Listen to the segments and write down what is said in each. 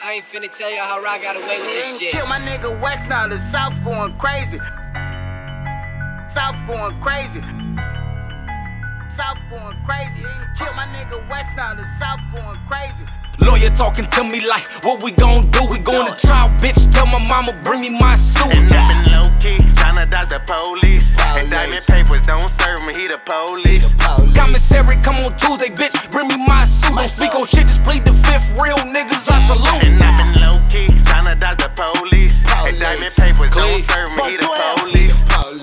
I ain't finna tell y'all how Rock got away with this shit. Kill my nigga Wax, now the South going crazy. South going crazy. South going crazy. Kill my nigga Wax, now the South going crazy. Lawyer talking to me like, what we gon' do? We going to trial, bitch. Tell my mama, bring me my suit. And I've been low-key, tryna dodge the police. And diamond papers don't serve me, he the police. Commissary, come on Tuesday, bitch. Bring me my suit. Don't speak on shit, just plead the fifth. Real niggas, I salute. And I've been low-key, tryna dodge the police. And diamond papers don't serve me, he the police.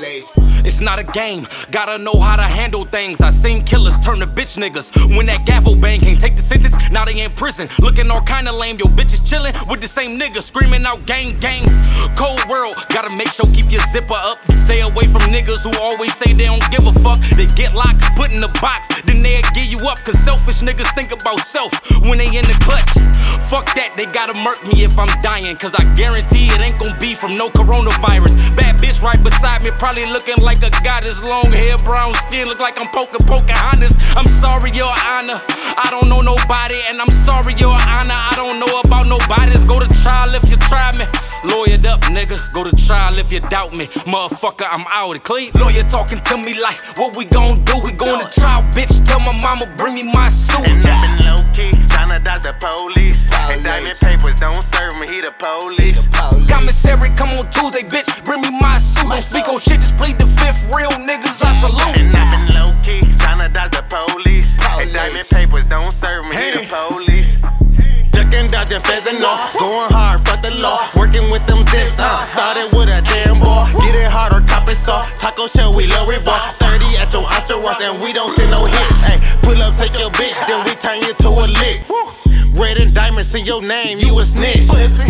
It's not a game, gotta know how to handle things. I seen killers turn to bitch niggas. When that gavel bang can't take the sentence, now they in prison. Looking all kinda lame, yo bitches chillin' with the same nigga screaming out gang gang. Cold world, gotta make sure keep your zipper up. Stay away from niggas who always say they don't give a fuck. They get locked, put in the box, then they'll give you up. Cause selfish niggas think about self when they in the clutch. Fuck that, they gotta murk me if I'm dying. Cause I guarantee it ain't gon' be from no coronavirus. Bad bitch right beside me, probably looking like a goddess. Long hair, brown skin, look like I'm Pocahontas. I'm sorry, your honor, I don't know nobody. And I'm sorry, your honor, I don't know about nobody's. Go to trial if you try me. Lawyered up, nigga, go to trial if you doubt me. Motherfucker, I'm out of Cleve. Lawyer talking to me like, what we gon' do? We going to trial, bitch. Tell my mama, bring me my suit. And I've been low-key, tryna dodge the police. And diamond papers don't serve me, he the police. Commissary, come on Tuesday, bitch. Bring me my suit. Don't speak on shit, just plead the fifth. Real niggas, I salute. And I've been low-key, tryna dodge the police. And diamond papers don't serve me, he the police. Ducking, dodging, pheasant off. Going hard, fuck the law. Working with them zips, started with a damn ball. Get it harder, cop it soft. Taco shell, we low revolve. 30 at your entourage, and we don't send no hits. Hey, pull up, take your bitch, then we turn you to a lick. Red and diamonds in your name, you a snitch.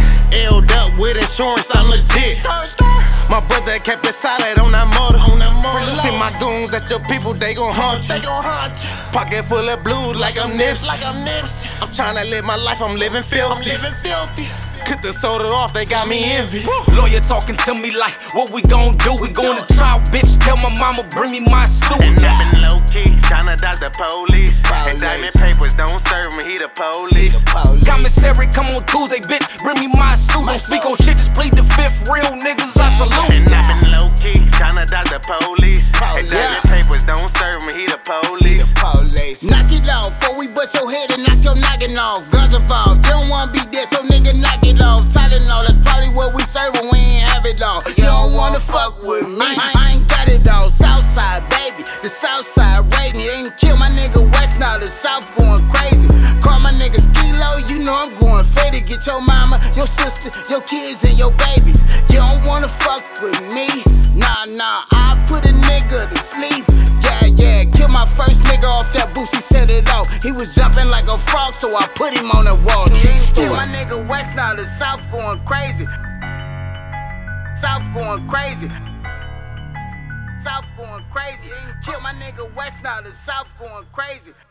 L'd up with insurance, I'm legit. My brother kept it solid on that motor. See my goons, that's your people, they gon' haunt you. Pocket full of blue like I'm Nipsey. I'm tryna live my life, I'm living filthy. Cut the soda off, they got me envy. Lawyer talking to me like, what we gon' do? We going to trial, bitch. Tell my mama, bring me my suit. And I've been low-key, tryna dodge the police. And diamond papers don't serve me, he the police. Commissary, come on Tuesday, bitch. Bring me my suit. Don't speak on shit, just plead the fifth. Real niggas, I salute. And I've been low-key, tryna dodge the police. And diamond papers don't serve me, he the police. Knock it off, before we bust your head and knock your noggin off. Guns involved, you don't wanna be dead, so nigga knock it off. Tylenol, that's probably what we serving, we ain't have it all. You don't wanna fuck with me, I ain't got it all. Southside, baby, the Southside rating. They ain't kill my nigga Wax, now the South going crazy. Call my nigga Skilo, you know I'm going faded. Get your mama, your sister, your kids, and your babies. You don't wanna fuck with me, nah, I put a nigga to sleep. Yeah, kill my first nigga off that boost, he set it off. He was jumping like a frog, so I put him on the wall. Kill my nigga Wax, now the South going crazy. South going crazy. South going crazy. Kill my nigga Wax, now the South going crazy.